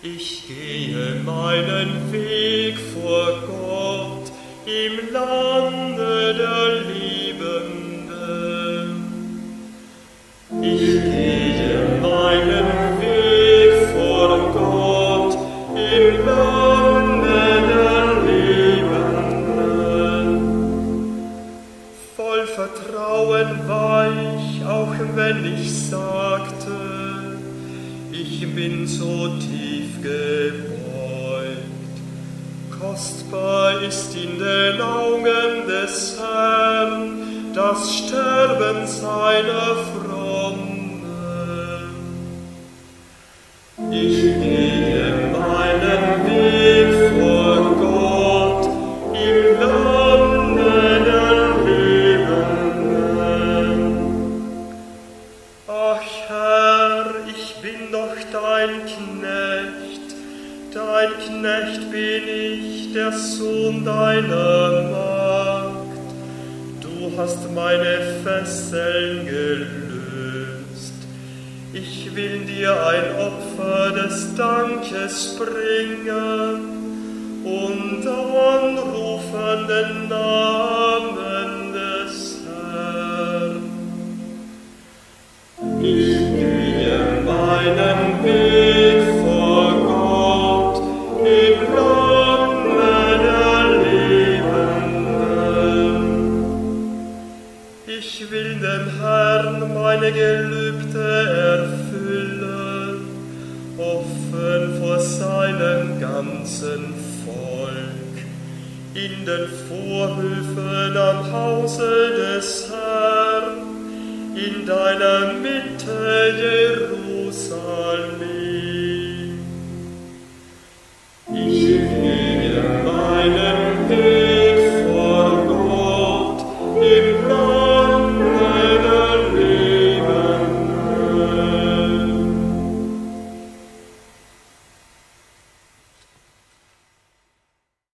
Ich gehe meinen Weg vor Gott im Lande der Liebenden. Ich gehe meinen Weg vor Gott im Lande der Liebenden. Voll Vertrauen war ich, auch wenn ich sagte, ich bin so tief gebeugt. Kostbar ist in den Augen des Herrn das Sterben seiner Frommen. Ich gehe meinen Weg vor Gott im Lande der Lebenden. Ach Herr, ich bin doch dein Knecht bin ich, der Sohn deiner Magd. Du hast meine Fesseln gelöst. Ich will dir ein Opfer des Dankes bringen und anrufen den Namen des Herrn. Ich gehe meinen Weg vor Gott im Lande der Lebenden. Ich will dem Herrn meine Gelübde erfüllen, offen vor seinem ganzen Volk, in den Vorhöfen am Hause des Herrn, in deiner Mitte, Jerusalem.